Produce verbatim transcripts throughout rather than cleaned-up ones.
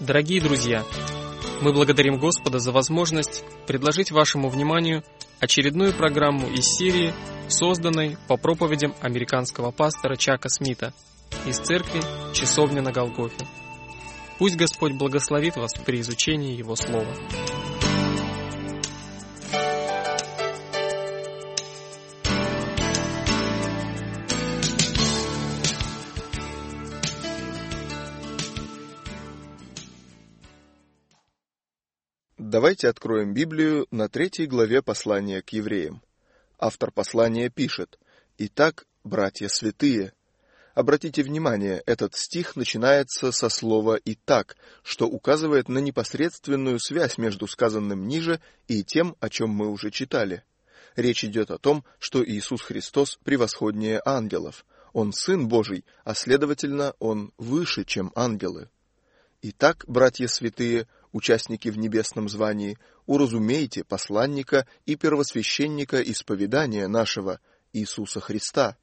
Дорогие друзья, мы благодарим Господа за возможность предложить вашему вниманию очередную программу из серии, созданной по проповедям американского пастора Чака Смита из церкви «Часовня на Голгофе». Пусть Господь благословит вас при изучении Его Слова. Давайте откроем Библию на третьей главе послания к евреям. Автор послания пишет: «Итак, братья святые». Обратите внимание, этот стих начинается со слова «итак», что указывает на непосредственную связь между сказанным ниже и тем, о чем мы уже читали. Речь идет о том, что Иисус Христос превосходнее ангелов. Он Сын Божий, а следовательно, Он выше, чем ангелы. «Итак, братья святые, участники в небесном звании, уразумейте посланника и первосвященника исповедания нашего, Иисуса Христа».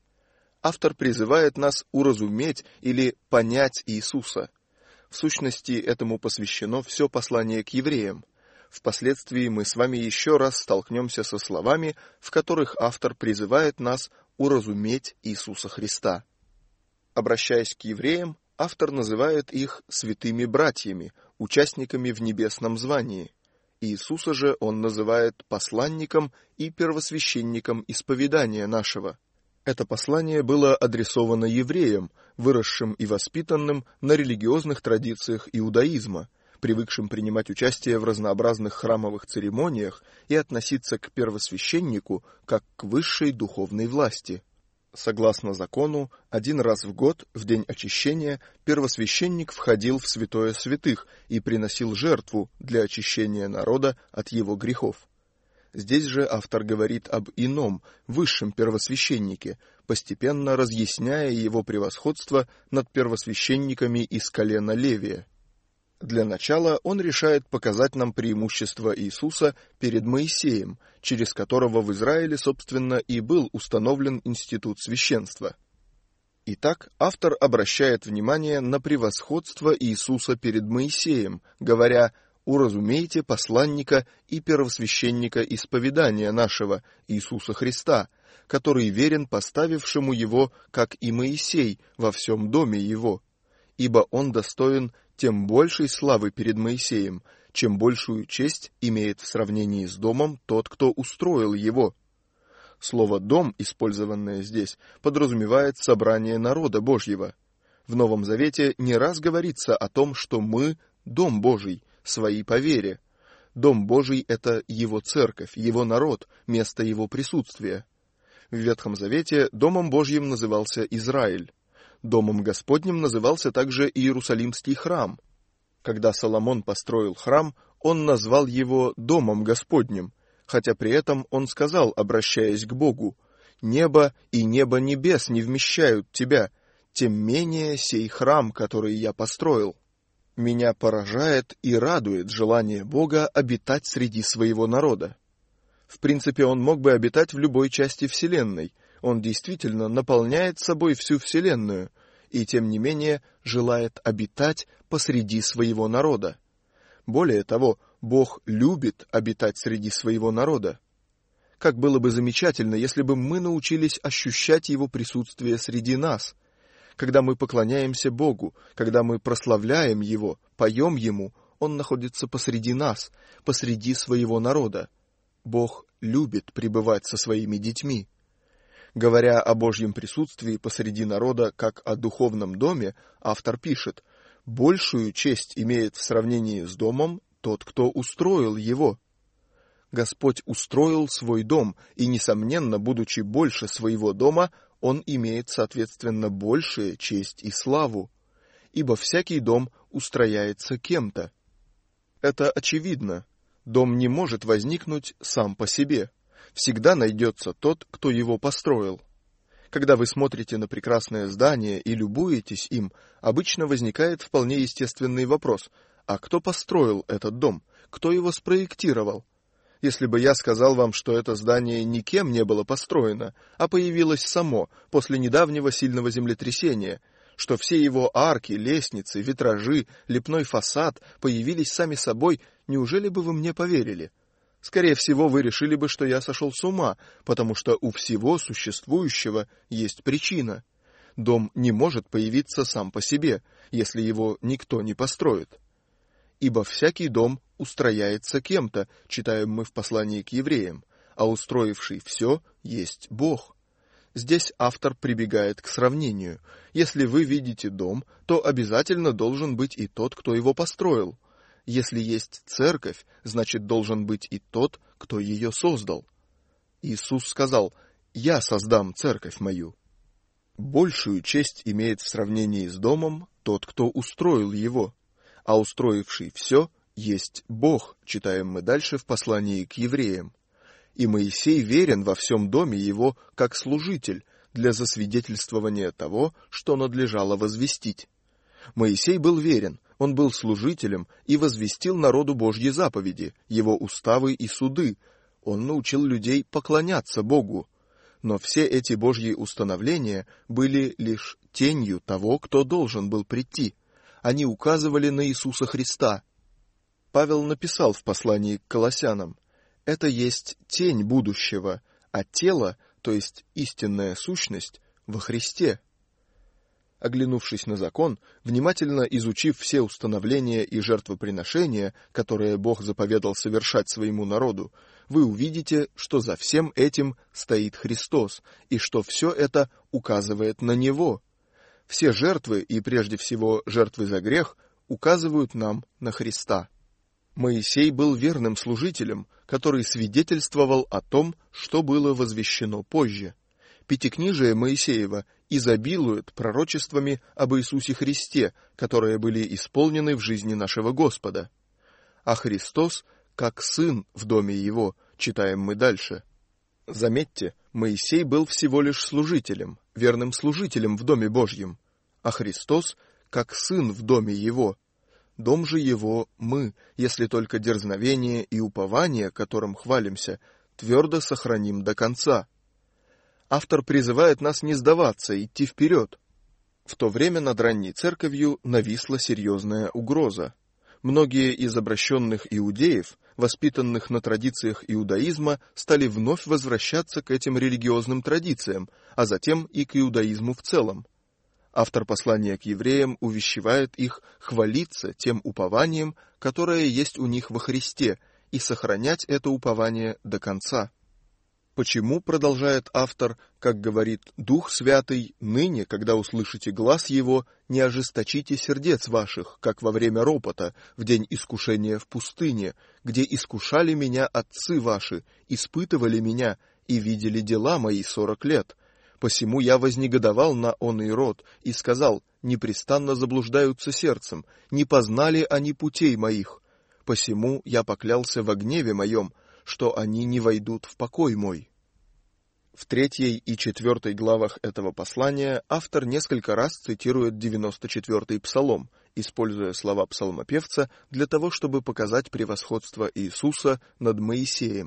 Автор призывает нас уразуметь или понять Иисуса. В сущности, этому посвящено все послание к евреям. Впоследствии мы с вами еще раз столкнемся со словами, в которых автор призывает нас уразуметь Иисуса Христа. Обращаясь к евреям, автор называет их святыми братьями, участниками в небесном звании. Иисуса же он называет посланником и первосвященником исповедания нашего. Это послание было адресовано евреям, выросшим и воспитанным на религиозных традициях иудаизма, привыкшим принимать участие в разнообразных храмовых церемониях и относиться к первосвященнику как к высшей духовной власти. Согласно закону, один раз в год, в день очищения, первосвященник входил в святое святых и приносил жертву для очищения народа от его грехов. Здесь же автор говорит об ином, высшем первосвященнике, постепенно разъясняя его превосходство над первосвященниками из колена Левия. Для начала он решает показать нам преимущество Иисуса перед Моисеем, через которого в Израиле, собственно, и был установлен институт священства. Итак, автор обращает внимание на превосходство Иисуса перед Моисеем, говоря: «Уразумейте посланника и первосвященника исповедания нашего, Иисуса Христа, который верен поставившему его, как и Моисей, во всем доме его. Ибо он достоин тем большей славы перед Моисеем, чем большую честь имеет в сравнении с домом тот, кто устроил его». Слово «дом», использованное здесь, подразумевает собрание народа Божьего. В Новом Завете не раз говорится о том, что мы — дом Божий, свои по вере. Дом Божий — это Его церковь, Его народ, место Его присутствия. В Ветхом Завете Домом Божьим назывался Израиль. Домом Господним назывался также Иерусалимский храм. Когда Соломон построил храм, он назвал его Домом Господним, хотя при этом он сказал, обращаясь к Богу: «Небо и небо небес не вмещают тебя, тем менее сей храм, который я построил». Меня поражает и радует желание Бога обитать среди своего народа. В принципе, он мог бы обитать в любой части Вселенной. Он действительно наполняет собой всю Вселенную, и тем не менее желает обитать посреди своего народа. Более того, Бог любит обитать среди своего народа. Как было бы замечательно, если бы мы научились ощущать Его присутствие среди нас. Когда мы поклоняемся Богу, когда мы прославляем Его, поем Ему, Он находится посреди нас, посреди своего народа. Бог любит пребывать со своими детьми. Говоря о Божьем присутствии посреди народа как о духовном доме, автор пишет: «Большую честь имеет в сравнении с домом тот, кто устроил его». Господь устроил свой дом, и, несомненно, будучи больше своего дома, Он имеет, соответственно, большую честь и славу, ибо всякий дом устрояется кем-то. Это очевидно. Дом не может возникнуть сам по себе. Всегда найдется тот, кто его построил. Когда вы смотрите на прекрасное здание и любуетесь им, обычно возникает вполне естественный вопрос: а кто построил этот дом? Кто его спроектировал? Если бы я сказал вам, что это здание никем не было построено, а появилось само после недавнего сильного землетрясения, что все его арки, лестницы, витражи, лепной фасад появились сами собой, неужели бы вы мне поверили? Скорее всего, вы решили бы, что я сошел с ума, потому что у всего существующего есть причина. Дом не может появиться сам по себе, если его никто не построит. Ибо всякий дом устрояется кем-то, читаем мы в послании к евреям, а устроивший все есть Бог. Здесь автор прибегает к сравнению. Если вы видите дом, то обязательно должен быть и тот, кто его построил. Если есть церковь, значит, должен быть и тот, кто ее создал. Иисус сказал: «Я создам церковь мою». Большую честь имеет в сравнении с домом тот, кто устроил его, а устроивший все есть Бог, читаем мы дальше в послании к евреям. И Моисей верен во всем доме его как служитель для засвидетельствования того, что надлежало возвестить. Моисей был верен, он был служителем и возвестил народу Божьи заповеди, его уставы и суды. Он научил людей поклоняться Богу. Но все эти Божьи установления были лишь тенью того, кто должен был прийти. Они указывали на Иисуса Христа. Павел написал в послании к Колоссянам: «Это есть тень будущего, а тело, то есть истинная сущность, во Христе». Оглянувшись на закон, внимательно изучив все установления и жертвоприношения, которые Бог заповедал совершать своему народу, вы увидите, что за всем этим стоит Христос, и что все это указывает на Него. Все жертвы, и прежде всего жертвы за грех, указывают нам на Христа. Моисей был верным служителем, который свидетельствовал о том, что было возвещено позже. Пятикнижие Моисеева изобилует пророчествами об Иисусе Христе, которые были исполнены в жизни нашего Господа. А Христос, как Сын в доме Его, читаем мы дальше. Заметьте, Моисей был всего лишь служителем, верным служителем в доме Божьем, а Христос, как Сын в доме Его. Дом же Его мы, если только дерзновение и упование, которым хвалимся, твердо сохраним до конца. Автор призывает нас не сдаваться, идти вперед. В то время над ранней церковью нависла серьезная угроза. Многие из обращенных иудеев, воспитанных на традициях иудаизма, стали вновь возвращаться к этим религиозным традициям, а затем и к иудаизму в целом. Автор послания к евреям увещевает их хвалиться тем упованием, которое есть у них во Христе, и сохранять это упование до конца. Почему, продолжает автор, как говорит Дух Святый, ныне, когда услышите глас Его, не ожесточите сердец ваших, как во время ропота, в день искушения в пустыне, где искушали меня отцы ваши, испытывали меня и видели дела мои сорок лет. Посему я вознегодовал на оный род и сказал: непрестанно заблуждаются сердцем, не познали они путей моих. Посему я поклялся во гневе моем, что они не войдут в покой мой. В третьей и четвертой главах этого послания автор несколько раз цитирует девяносто четвёртый псалом, используя слова псалмопевца для того, чтобы показать превосходство Иисуса над Моисеем.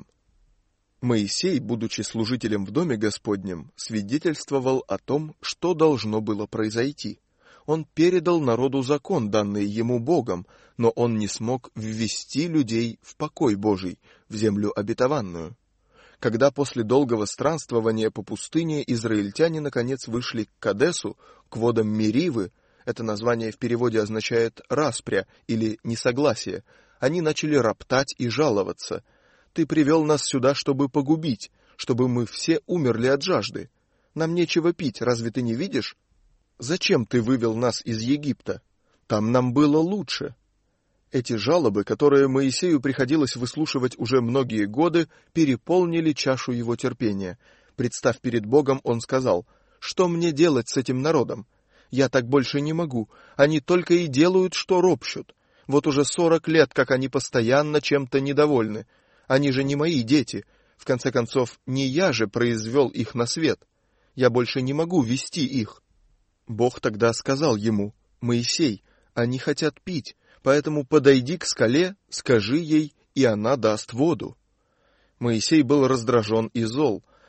Моисей, будучи служителем в доме Господнем, свидетельствовал о том, что должно было произойти. Он передал народу закон, данный ему Богом, но он не смог ввести людей в покой Божий, в землю обетованную. Когда после долгого странствования по пустыне израильтяне наконец вышли к Кадесу, к водам Меривы, это название в переводе означает «распря» или «несогласие», они начали роптать и жаловаться. «Ты привел нас сюда, чтобы погубить, чтобы мы все умерли от жажды. Нам нечего пить, разве ты не видишь? Зачем ты вывел нас из Египта? Там нам было лучше». Эти жалобы, которые Моисею приходилось выслушивать уже многие годы, переполнили чашу его терпения. Представ перед Богом, он сказал: «Что мне делать с этим народом? Я так больше не могу. Они только и делают, что ропщут. Вот уже сорок лет, как они постоянно чем-то недовольны. Они же не мои дети. В конце концов, не я же произвел их на свет. Я больше не могу вести их». Бог тогда сказал ему: «Моисей, они хотят пить, поэтому подойди к скале, скажи ей, и она даст воду». Моисей был раздражен и зол,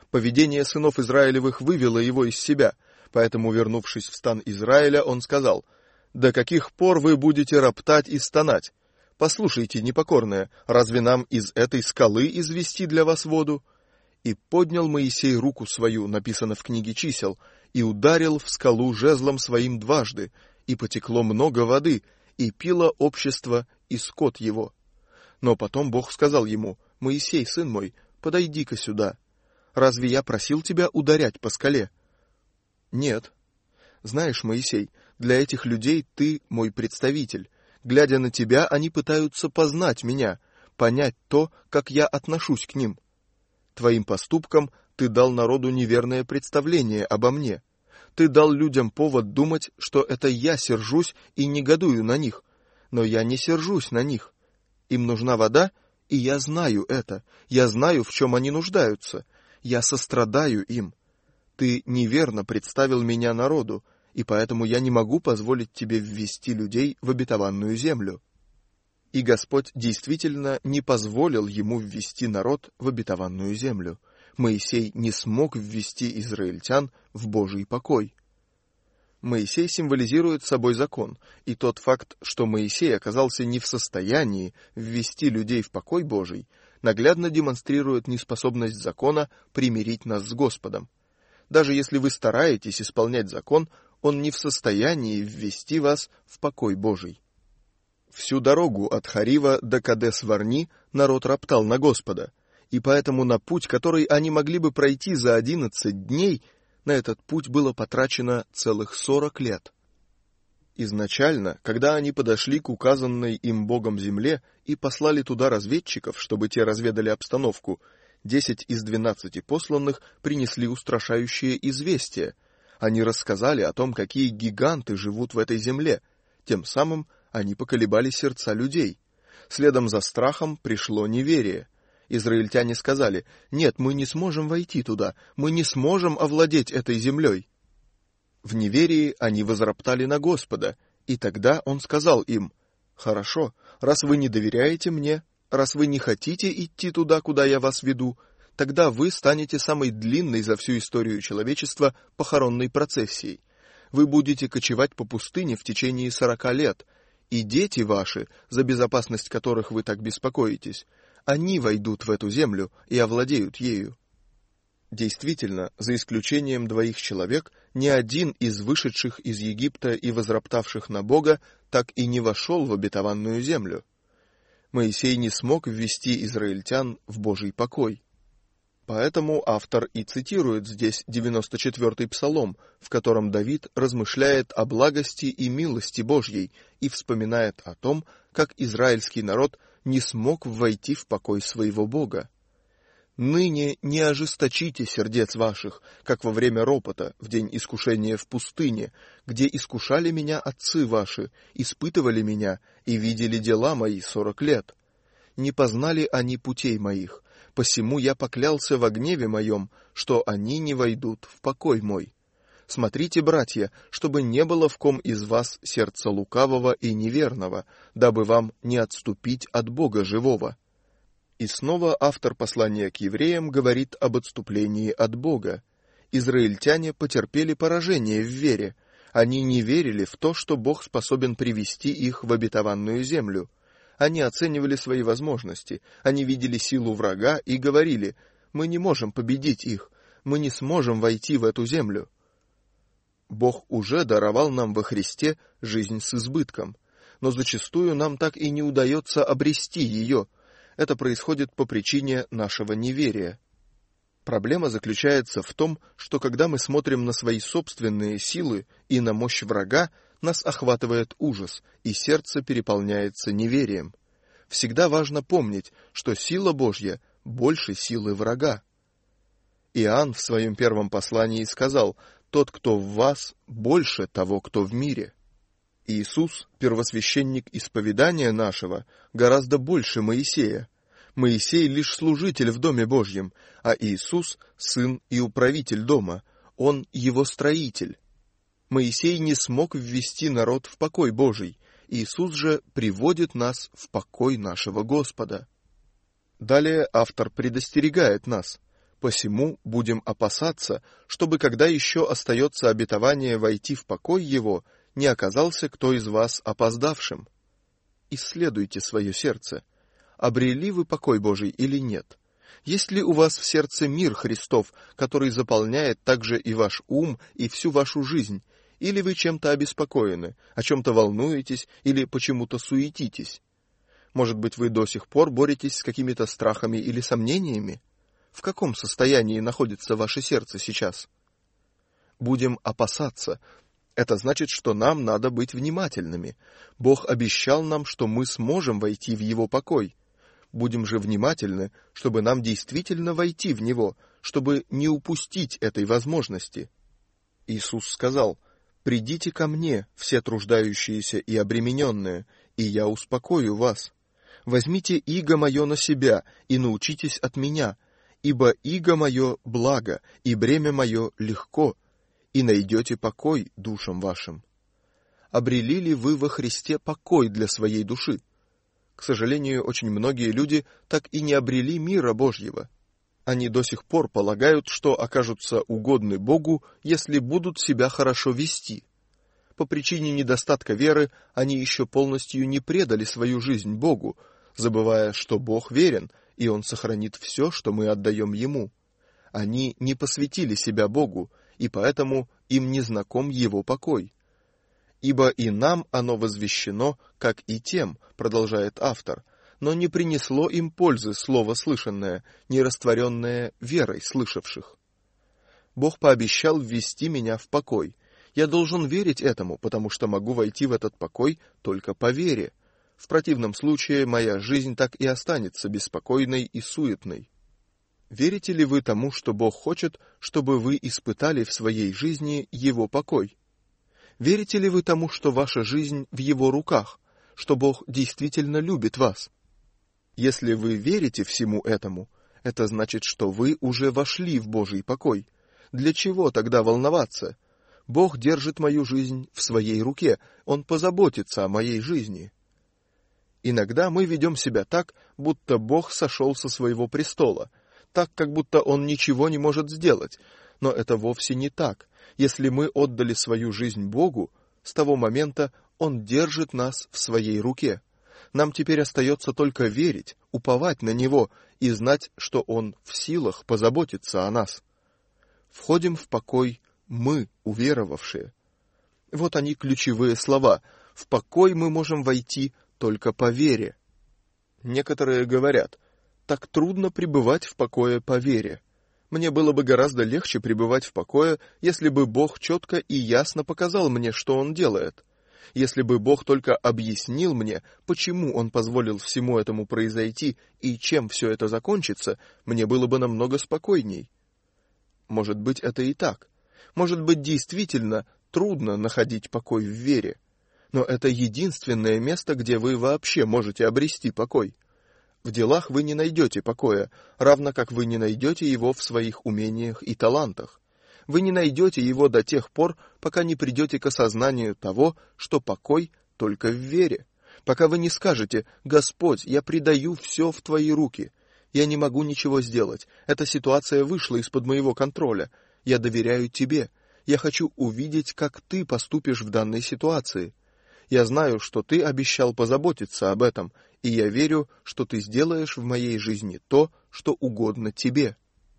Поведение сынов Израилевых вывело его из себя, поэтому, вернувшись в стан Израиля, он сказал: «До каких пор вы будете роптать и стонать? Послушайте, непокорные, разве нам из этой скалы извести для вас воду?» И поднял Моисей руку свою, написано в книге чисел, и ударил в скалу жезлом своим дважды, и потекло много воды, и пило общество и скот его. Но потом Бог сказал ему: «Моисей, сын мой, подойди-ка сюда. Разве я просил тебя ударять по скале?» «Нет. Знаешь, Моисей, для этих людей ты мой представитель. Глядя на тебя, они пытаются познать меня, понять то, как я отношусь к ним. Твоим поступкам ты дал народу неверное представление обо мне. Ты дал людям повод думать, что это я сержусь и негодую на них. Но я не сержусь на них. Им нужна вода, и я знаю это. Я знаю, в чем они нуждаются. Я сострадаю им. Ты неверно представил меня народу, и поэтому я не могу позволить тебе ввести людей в обетованную землю». И Господь действительно не позволил ему ввести народ в обетованную землю. Моисей не смог ввести израильтян в Божий покой. Моисей символизирует собой закон, и тот факт, что Моисей оказался не в состоянии ввести людей в покой Божий, наглядно демонстрирует неспособность закона примирить нас с Господом. Даже если вы стараетесь исполнять закон, он не в состоянии ввести вас в покой Божий. Всю дорогу от Харива до Кадес-Варни народ роптал на Господа, и поэтому на путь, который они могли бы пройти за одиннадцать дней, на этот путь было потрачено целых сорок лет. Изначально, когда они подошли к указанной им Богом земле и послали туда разведчиков, чтобы те разведали обстановку, десять из двенадцати посланных принесли устрашающее известие. Они рассказали о том, какие гиганты живут в этой земле. Тем самым они поколебали сердца людей. Следом за страхом пришло неверие. Израильтяне сказали: «Нет, мы не сможем войти туда, мы не сможем овладеть этой землей». В неверии они возроптали на Господа, и тогда Он сказал им: «Хорошо, раз вы не доверяете мне, раз вы не хотите идти туда, куда я вас веду, тогда вы станете самой длинной за всю историю человечества похоронной процессией. Вы будете кочевать по пустыне в течение сорока лет, и дети ваши, за безопасность которых вы так беспокоитесь, они войдут в эту землю и овладеют ею». Действительно, за исключением двоих человек, ни один из вышедших из Египта и возроптавших на Бога так и не вошел в обетованную землю. Моисей не смог ввести израильтян в Божий покой. Поэтому автор и цитирует здесь девяносто четвёртый псалом, в котором Давид размышляет о благости и милости Божьей и вспоминает о том, как израильский народ не смог войти в покой своего Бога. «Ныне не ожесточите сердец ваших, как во время ропота, в день искушения в пустыне, где искушали меня отцы ваши, испытывали меня и видели дела мои сорок лет. Не познали они путей моих, посему я поклялся во гневе моем, что они не войдут в покой мой. Смотрите, братья, чтобы не было в ком из вас сердца лукавого и неверного, дабы вам не отступить от Бога живого». И снова автор послания к евреям говорит об отступлении от Бога. Израильтяне потерпели поражение в вере. Они не верили в то, что Бог способен привести их в обетованную землю. Они оценивали свои возможности, они видели силу врага и говорили: «Мы не можем победить их, мы не сможем войти в эту землю». Бог уже даровал нам во Христе жизнь с избытком, но зачастую нам так и не удается обрести ее. Это происходит по причине нашего неверия. Проблема заключается в том, что когда мы смотрим на свои собственные силы и на мощь врага, нас охватывает ужас, и сердце переполняется неверием. Всегда важно помнить, что сила Божья больше силы врага. Иоанн в своем первом послании сказал: «Тот, кто в вас, больше того, кто в мире». Иисус, первосвященник исповедания нашего, гораздо больше Моисея. Моисей лишь служитель в Доме Божьем, а Иисус — сын и управитель дома, он его строитель. Моисей не смог ввести народ в покой Божий, Иисус же приводит нас в покой нашего Господа. Далее автор предостерегает нас: Посему будем опасаться, чтобы, когда еще остается обетование войти в покой его, не оказался кто из вас опоздавшим. Исследуйте свое сердце. Обрели вы покой Божий или нет? Есть ли у вас в сердце мир Христов, который заполняет также и ваш ум, и всю вашу жизнь? Или вы чем-то обеспокоены, о чем-то волнуетесь или почему-то суетитесь? Может быть, вы до сих пор боретесь с какими-то страхами или сомнениями? В каком состоянии находится ваше сердце сейчас? Будем опасаться. Это значит, что нам надо быть внимательными. Бог обещал нам, что мы сможем войти в Его покой. Будем же внимательны, чтобы нам действительно войти в Него, чтобы не упустить этой возможности. Иисус сказал: «Придите ко мне, все труждающиеся и обремененные, и я успокою вас. Возьмите иго мое на себя и научитесь от меня, ибо иго мое благо, и бремя мое легко, и найдете покой душам вашим». Обрели ли вы во Христе покой для своей души? К сожалению, очень многие люди так и не обрели мира Божьего. Они до сих пор полагают, что окажутся угодны Богу, если будут себя хорошо вести. По причине недостатка веры они еще полностью не предали свою жизнь Богу, забывая, что Бог верен, и Он сохранит все, что мы отдаем Ему. Они не посвятили себя Богу, и поэтому им не знаком Его покой. «Ибо и нам оно возвещено, как и тем», продолжает автор, «но не принесло им пользы слово слышанное, не растворенное верой слышавших». Бог пообещал ввести меня в покой. Я должен верить этому, потому что могу войти в этот покой только по вере. В противном случае моя жизнь так и останется беспокойной и суетной. Верите ли вы тому, что Бог хочет, чтобы вы испытали в своей жизни Его покой? Верите ли вы тому, что ваша жизнь в Его руках, что Бог действительно любит вас? Если вы верите всему этому, это значит, что вы уже вошли в Божий покой. Для чего тогда волноваться? Бог держит мою жизнь в своей руке, Он позаботится о моей жизни. Иногда мы ведем себя так, будто Бог сошел со своего престола, так, как будто Он ничего не может сделать, но это вовсе не так. Если мы отдали свою жизнь Богу, с того момента Он держит нас в своей руке. Нам теперь остается только верить, уповать на Него и знать, что Он в силах позаботиться о нас. Входим в покой мы, уверовавшие. Вот они ключевые слова. В покой мы можем войти только по вере. Некоторые говорят: так трудно пребывать в покое по вере. Мне было бы гораздо легче пребывать в покое, если бы Бог четко и ясно показал мне, что Он делает. Если бы Бог только объяснил мне, почему Он позволил всему этому произойти и чем все это закончится, мне было бы намного спокойней. Может быть, это и так. Может быть, действительно трудно находить покой в вере. Но это единственное место, где вы вообще можете обрести покой. В делах вы не найдете покоя, равно как вы не найдете его в своих умениях и талантах. Вы не найдете его до тех пор, пока не придете к осознанию того, что покой только в вере. Пока вы не скажете: «Господь, я предаю все в Твои руки. Я не могу ничего сделать. Эта ситуация вышла из-под моего контроля. Я доверяю Тебе. Я хочу увидеть, как Ты поступишь в данной ситуации. Я знаю, что Ты обещал позаботиться об этом, и я верю, что Ты сделаешь в моей жизни то, что угодно Тебе».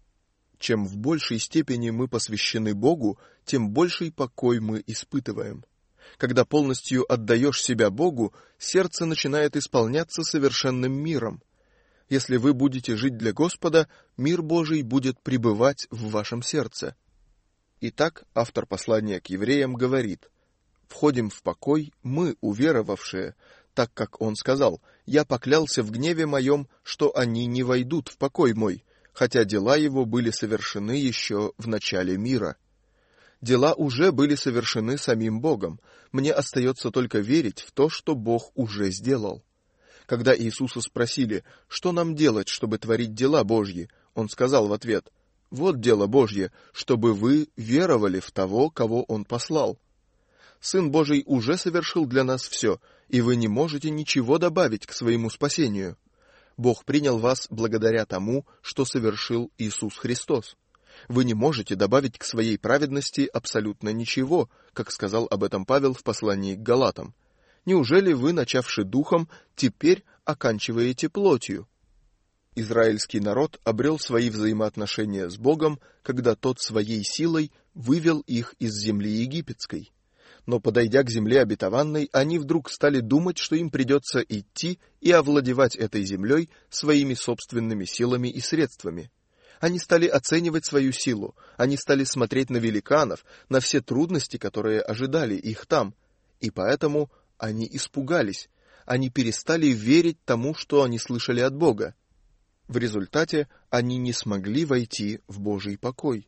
Чем в большей степени мы посвящены Богу, тем больший покой мы испытываем. Когда полностью отдаешь себя Богу, сердце начинает исполняться совершенным миром. Если вы будете жить для Господа, мир Божий будет пребывать в вашем сердце. Итак, автор послания к евреям говорит: «Входим в покой мы, уверовавшие, так как он сказал: я поклялся в гневе моем, что они не войдут в покой мой, хотя дела его были совершены еще в начале мира». Дела уже были совершены самим Богом. Мне остается только верить в то, что Бог уже сделал. Когда Иисуса спросили, что нам делать, чтобы творить дела Божьи, Он сказал в ответ: «Вот дело Божье, чтобы вы веровали в того, кого Он послал». Сын Божий уже совершил для нас все, и вы не можете ничего добавить к своему спасению. Бог принял вас благодаря тому, что совершил Иисус Христос. Вы не можете добавить к своей праведности абсолютно ничего, как сказал об этом Павел в послании к Галатам. Неужели вы, начавши духом, теперь оканчиваете плотью? Израильский народ обрел свои взаимоотношения с Богом, когда тот своей силой вывел их из земли египетской. Но, подойдя к земле обетованной, они вдруг стали думать, что им придется идти и овладевать этой землей своими собственными силами и средствами. Они стали оценивать свою силу, они стали смотреть на великанов, на все трудности, которые ожидали их там, и поэтому они испугались, они перестали верить тому, что они слышали от Бога. В результате они не смогли войти в Божий покой.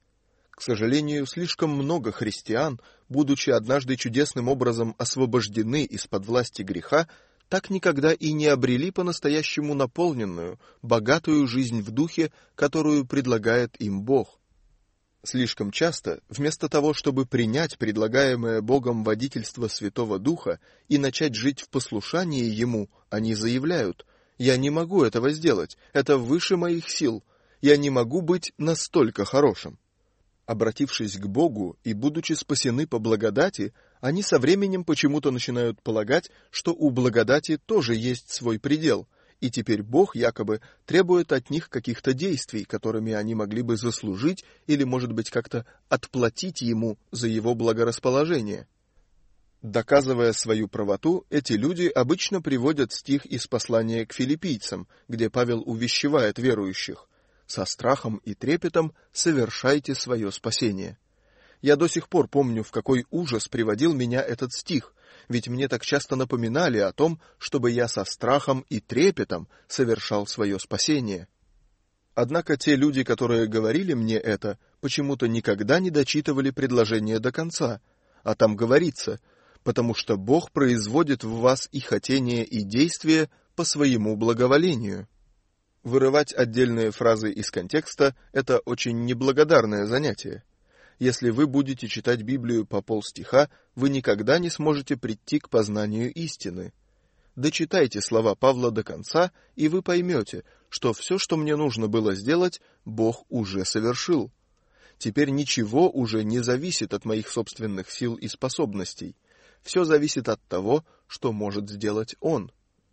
К сожалению, слишком много христиан, будучи однажды чудесным образом освобождены из-под власти греха, так никогда и не обрели по-настоящему наполненную, богатую жизнь в духе, которую предлагает им Бог. Слишком часто, вместо того, чтобы принять предлагаемое Богом водительство Святого Духа и начать жить в послушании Ему, они заявляют: «Я не могу этого сделать, это выше моих сил, я не могу быть настолько хорошим». Обратившись к Богу и будучи спасены по благодати, они со временем почему-то начинают полагать, что у благодати тоже есть свой предел, и теперь Бог якобы требует от них каких-то действий, которыми они могли бы заслужить или, может быть, как-то отплатить Ему за Его благорасположение. Доказывая свою правоту, эти люди обычно приводят стих из послания к филиппийцам, где Павел увещевает верующих: «Со страхом и трепетом совершайте свое спасение». Я до сих пор помню, в какой ужас приводил меня этот стих, ведь мне так часто напоминали о том, чтобы я со страхом и трепетом совершал свое спасение. Однако те люди, которые говорили мне это, почему-то никогда не дочитывали предложение до конца, а там говорится: «Потому что Бог производит в вас и хотение, и действие по своему благоволению». Вырывать отдельные фразы из контекста – это очень неблагодарное занятие. Если вы будете читать Библию по полстиха, вы никогда не сможете прийти к познанию истины. Дочитайте слова Павла до конца, и вы поймете, что все, что мне нужно было сделать, Бог уже совершил. Теперь ничего уже не зависит от моих собственных сил и способностей. Все зависит от того, что может сделать Он.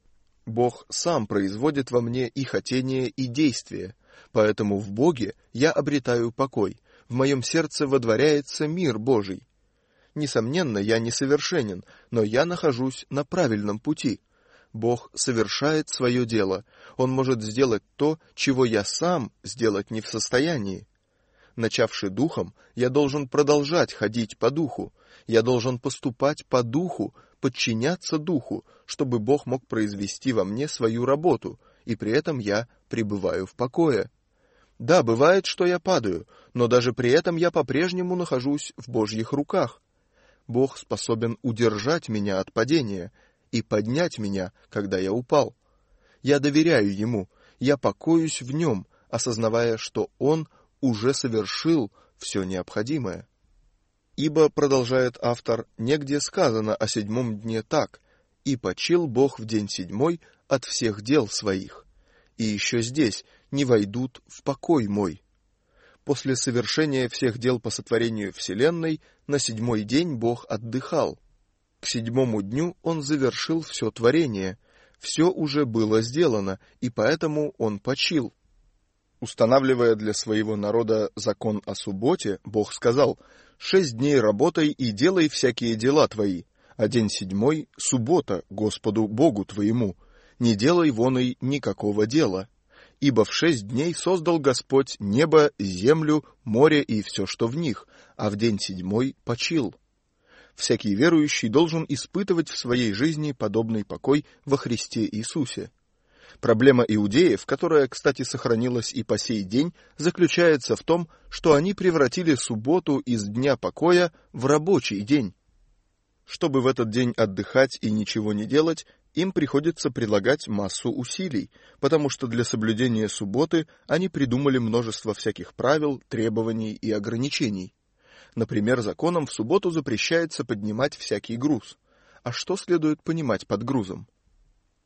Бог сам производит во мне и хотение, и действие, поэтому в Боге я обретаю покой, в моем сердце водворяется мир Божий. Несомненно, я несовершенен, но я нахожусь на правильном пути. Бог совершает свое дело, Он может сделать то, чего я сам сделать не в состоянии. Начавши духом, я должен продолжать ходить по духу, я должен поступать по духу, подчиняться духу, чтобы Бог мог произвести во мне свою работу, и при этом я пребываю в покое. Да, бывает, что я падаю, но даже при этом я по-прежнему нахожусь в Божьих руках. Бог способен удержать меня от падения и поднять меня, когда я упал. Я доверяю Ему, я покоюсь в Нем, осознавая, что Он уже совершил все необходимое. Ибо, продолжает автор, негде сказано о седьмом дне так: «И почил Бог в день седьмой от всех дел своих». И еще здесь: «не войдут в покой мой». После совершения всех дел по сотворению вселенной на седьмой день Бог отдыхал. К седьмому дню Он завершил все творение, все уже было сделано, и поэтому Он почил. Устанавливая для своего народа закон о субботе, Бог сказал: «Шесть дней работай и делай всякие дела твои, а день седьмой — суббота Господу Богу твоему, не делай вон и никакого дела. Ибо в шесть дней создал Господь небо, землю, море и все, что в них, а в день седьмой почил». Всякий верующий должен испытывать в своей жизни подобный покой во Христе Иисусе. Проблема иудеев, которая, кстати, сохранилась и по сей день, заключается в том, что они превратили субботу из дня покоя в рабочий день. Чтобы в этот день отдыхать и ничего не делать, им приходится прилагать массу усилий, потому что для соблюдения субботы они придумали множество всяких правил, требований и ограничений. Например, законом в субботу запрещается поднимать всякий груз. А что следует понимать под грузом?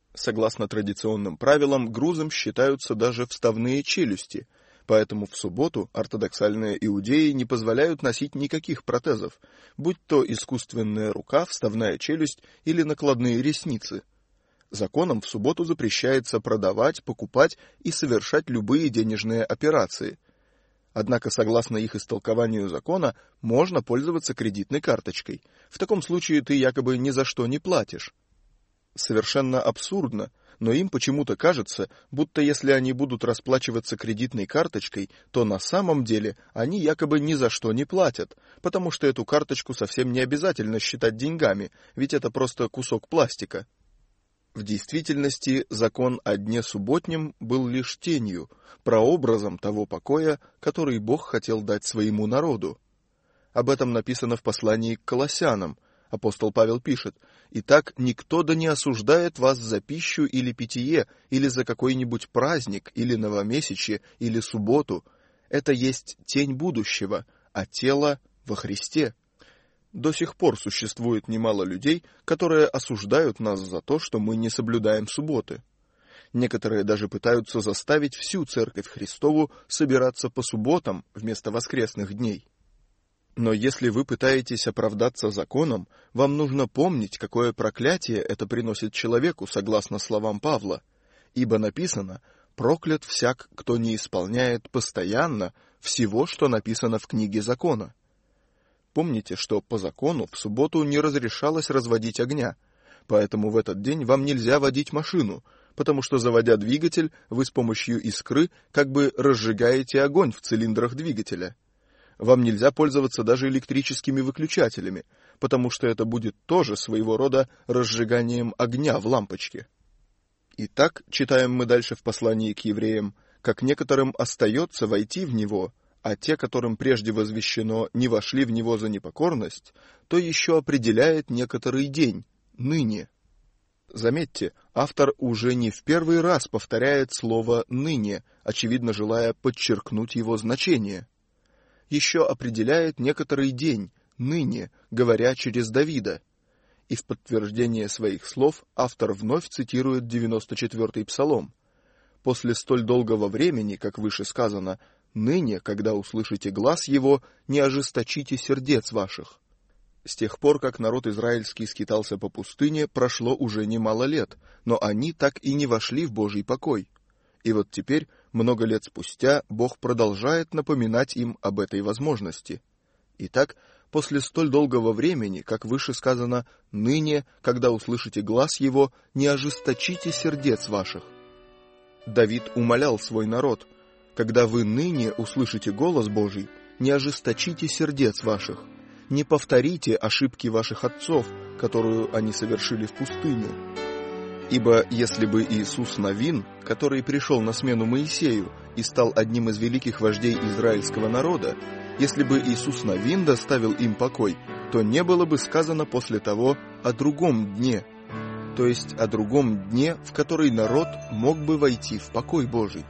Согласно традиционным правилам, грузом считаются даже вставные челюсти, поэтому в субботу ортодоксальные иудеи не позволяют носить никаких протезов, будь то искусственная рука, вставная челюсть или накладные ресницы. Законом в субботу запрещается продавать, покупать и совершать любые денежные операции. Однако, согласно их истолкованию закона, можно пользоваться кредитной карточкой. В таком случае ты якобы ни за что не платишь. Совершенно абсурдно, но им почему-то кажется, будто если они будут расплачиваться кредитной карточкой, то на самом деле они якобы ни за что не платят, потому что эту карточку совсем не обязательно считать деньгами, ведь это просто кусок пластика. В действительности закон о дне субботнем был лишь тенью, прообразом того покоя, который Бог хотел дать своему народу. Об этом написано в послании к Колоссянам. Апостол Павел пишет: «Итак, никто да не осуждает вас за пищу или питье, или за какой-нибудь праздник, или новомесячье, или субботу. Это есть тень будущего, а тело во Христе». До сих пор существует немало людей, которые осуждают нас за то, что мы не соблюдаем субботы. Некоторые даже пытаются заставить всю Церковь Христову собираться по субботам вместо воскресных дней. Но если вы пытаетесь оправдаться законом, вам нужно помнить, какое проклятие это приносит человеку, согласно словам Павла. Ибо написано: «Проклят всяк, кто не исполняет постоянно всего, что написано в книге закона». Помните, что по закону в субботу не разрешалось разводить огня, поэтому в этот день вам нельзя водить машину, потому что, заводя двигатель, вы с помощью искры как бы разжигаете огонь в цилиндрах двигателя. Вам нельзя пользоваться даже электрическими выключателями, потому что это будет тоже своего рода разжиганием огня в лампочке. Итак, читаем мы дальше в послании к евреям: «Как некоторым остается войти в него, а те, которым прежде возвещено, не вошли в него за непокорность, то еще определяет некоторый день, ныне». Заметьте, автор уже не в первый раз повторяет слово «ныне», очевидно желая подчеркнуть его значение. Еще определяет некоторый день, ныне, говоря через Давида. И в подтверждение своих слов автор вновь цитирует девяносто четвёртый псалом. «После столь долгого времени, как выше сказано, ныне, когда услышите глас его, не ожесточите сердец ваших». С тех пор, как народ израильский скитался по пустыне, прошло уже немало лет, но они так и не вошли в Божий покой. И вот теперь, много лет спустя, Бог продолжает напоминать им об этой возможности. Итак, после столь долгого времени, как выше сказано, ныне, когда услышите глас его, не ожесточите сердец ваших. Давид умолял свой народ: когда вы ныне услышите голос Божий, не ожесточите сердец ваших, не повторите ошибки ваших отцов, которую они совершили в пустыне. Ибо если бы Иисус Навин, который пришел на смену Моисею и стал одним из великих вождей израильского народа, если бы Иисус Навин доставил им покой, то не было бы сказано после того о другом дне, то есть о другом дне, в который народ мог бы войти в покой Божий.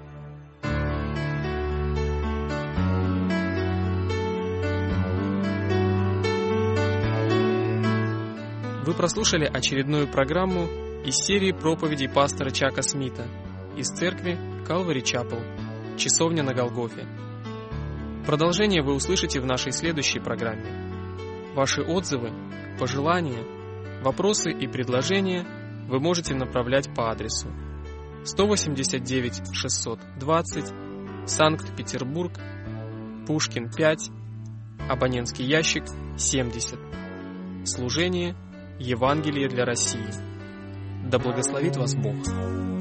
Вы прослушали очередную программу из серии проповедей пастора Чака Смита из церкви Calvary Chapel, Часовня на Голгофе. Продолжение вы услышите в нашей следующей программе. Ваши отзывы, пожелания, вопросы и предложения вы можете направлять по адресу сто восемьдесят девять шестьсот двадцать, Санкт-Петербург, Пушкин пять, абонентский ящик семьдесят. Служение Евангелие для России. Да благословит вас Бог.